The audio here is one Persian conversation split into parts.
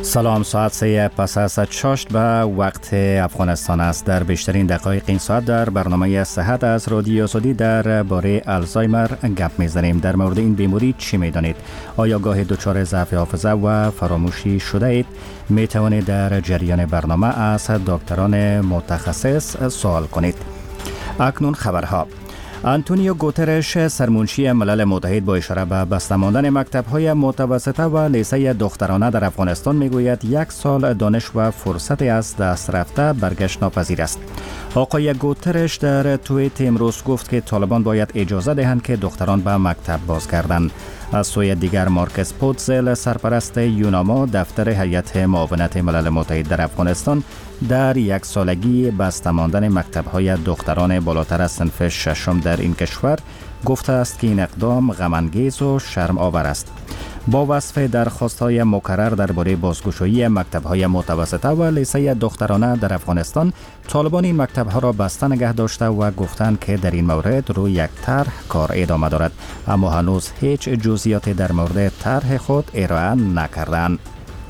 سلام، ساعت 3 پس از 6 به وقت افغانستان است. در بیشترین دقایق این ساعت در برنامه صحت از رادیو آزادی در باره آلزایمر گپ میزنیم. در مورد این بیماری چی میدانید؟ آیا گاهی دچار ضعف حافظه و فراموشی شده اید؟ می توانید در جریان برنامه از دکتران متخصص سوال کنید. اکنون خبرها. آنتونیو گوترش، سرمنشی ملل متحد، با اشاره به بسته ماندن مکتب‌های متوسطه و لیسه دخترانه در افغانستان میگوید 1 سال دانش و فرصت از دست رفته برگشت ناپذیر است. آقای گوترش در توییت امروز گفت که طالبان باید اجازه دهند که دختران به مکتب بازگردند. از سوی دیگر مارکس پوتزل، سرپرست یوناما، دفتر هیئت معاونت ملل متحد در افغانستان، در 1 سالگی بسته ماندن مکتب‌های دختران بالاتر از صنف 6 در این کشور گفته است که این اقدام غم‌انگیز و شرم آور است. با وصف درخواست‌های مکرر درباره بازگشایی مکتب‌های متوسطه و لیسه دخترانه در افغانستان، طالبان این مکتب‌ها را بسته نگه داشته و گفتند که در این مورد روی یک طرح کار ادامه دارد، اما هنوز هیچ جزئیاتی در مورد طرح خود ارائه نکردند.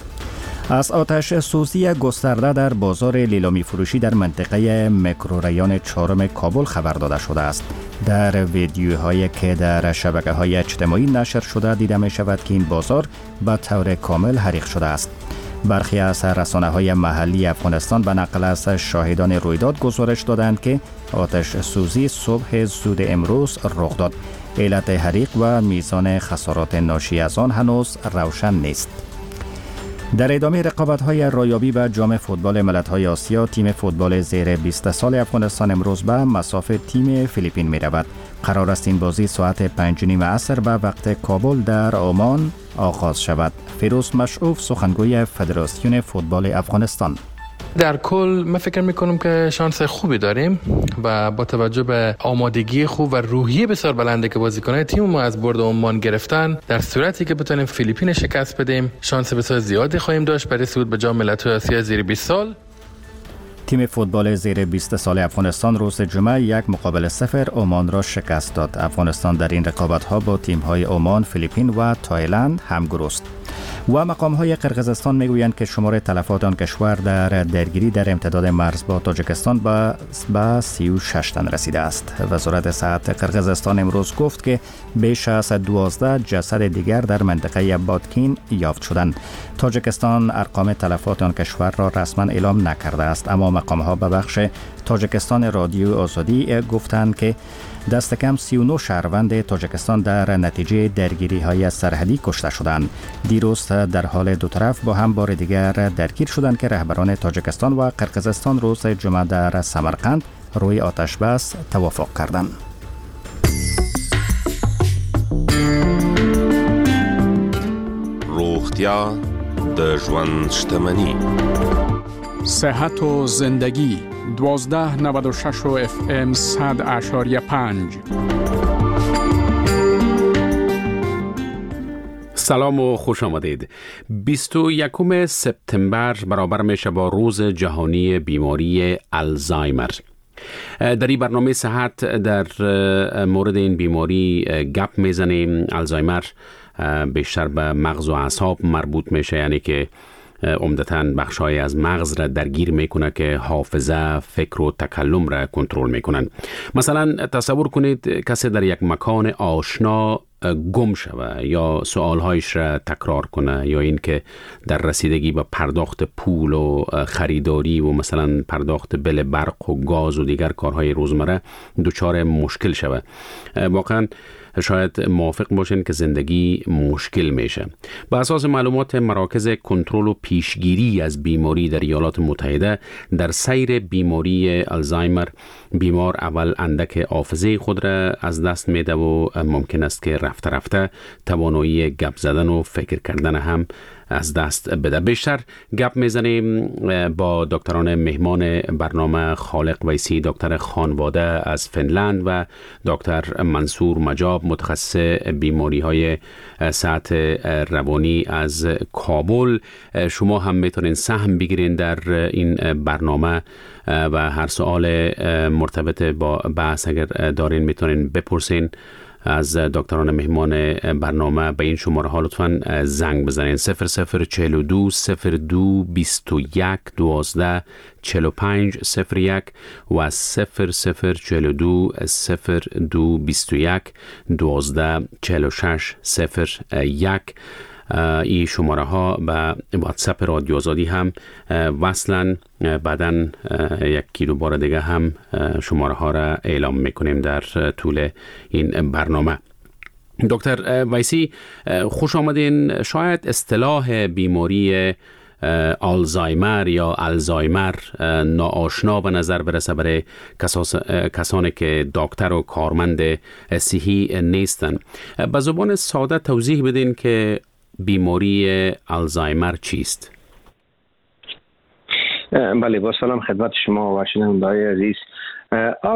از آتش سوزی گسترده در بازار لیلامی فروشی در منطقه میکروریان 4 کابل خبر داده شده است. در ویدیوهایی که در شبکه‌های اجتماعی نشر شده دیده می شود که این بازار به طور کامل حریق شده است. برخی از رسانه‌های محلی افغانستان به نقل از شاهدان رویداد گزارش دادند که آتش سوزی صبح زود امروز رخ داد. علت حریق و میزان خسارات ناشی از آن هنوز روشن نیست. در ادامه رقابت‌های رایابی به جام فوتبال ملت‌های آسیا، تیم فوتبال زیر 20 سال افغانستان امروز به مصاف تیم فیلیپین می‌رود. قرار است این بازی ساعت 5:30 عصر به وقت کابل در عمان آغاز شود. فیروز مشعوف، سخنگوی فدراسیون فوتبال افغانستان: در کل من فکر میکنم که شانس خوبی داریم و با توجه به آمادگی خوب و روحیه بسیار بلنده که بازیکنان تیم ما از برد عمان گرفتن، در صورتی که بتونیم فیلیپین شکست بدیم شانس بسیار زیادی خواهیم داشت برای صعود به جام ملت‌های آسیا زیر 20 سال. تیم فوتبال زیر 20 سال افغانستان روز جمعه 1-0 عمان را شکست داد. افغانستان در این رقابت‌ها با تیم‌های عمان، فیلیپین و تایلند همگرو است. و مقام‌های قرقیزستان میگویند که شمار تلفات آن کشور در درگیری در امتداد مرز با تاجیکستان به 36 تن رسیده است. وزارت صحت قرقیزستان امروز گفت که بیش از 12 جسد دیگر در منطقه بادکین یافت شدند. تاجیکستان ارقام تلفات آن کشور را رسما اعلام نکرده است، اما مقام‌ها به بخش تاجیکستان رادیو آزادی گفتند که دست کم 39 شهروند تاجیکستان در نتیجه درگیری‌های سرحدی کشته شدند. دیروز در حال دو طرف با هم بار دیگر درگیر شدند که رهبران تاجیکستان و قرقیزستان روز جمعه در سمرقند روی آتش بس توافق کردند. روغتیا د ژوند شتمني. صحت و زندگی 1296 و FM 100.5. سلام و خوش آمدید. 21 سپتامبر برابر میشه با روز جهانی بیماری آلزایمر. در این برنامه صحت در مورد این بیماری گپ میزنیم. آلزایمر بیشتر به مغز و اعصاب مربوط میشه، یعنی که عمدتاً بخشای از مغز را درگیر میکنه که حافظه، فکر و تکلم را کنترل میکنن. مثلا تصور کنید کسی در یک مکان آشنا گم شوه یا سوالهایش را تکرار کنه، یا این که در رسیدگی به پرداخت پول و خریداری و مثلا پرداخت بل برق و گاز و دیگر کارهای روزمره دچار مشکل شوه. واقعا شاید موافق باشین که زندگی مشکل میشه. به اساس معلومات مراکز کنترل و پیشگیری از بیماری در ایالات متحده، در سیر بیماری آلزایمر بیمار اول اندک حافظه خود را از دست میده و ممکن است که رفته رفته توانایی گپ زدن و فکر کردن هم از دست بده. بیشتر گپ میزنیم با دکتران مهمان برنامه: خالق ویسی، دکتر خانواده از فنلند، و دکتر منصور مجاب، متخصص بیماری های صحت روانی از کابل. شما هم میتونین سهم بگیرین در این برنامه و هر سوال مرتبط با بحث اگر دارین میتونین بپرسین. از دکتران مهمان برنامه به این شماره ها لطفاً زنگ بزنین. 0042 02 21 12 45 01 و 0042 02 21 12 46 01. این شماره ها به واتساپ رادیو آزادی هم وصلن. بعداً یکی دو بار دیگه هم شماره ها را اعلام میکنیم در طول این برنامه. دکتر ویسی خوش آمدین. شاید اصطلاح بیماری آلزایمر یا الزایمر ناآشنا به نظر برسه برای کسانی که دکتر و کارمند صحی نیستن. به زبان ساده توضیح بدین که بیماری آلزایمر چیست؟ بله، با سلام خدمت شما و شنونده‌های عزیز.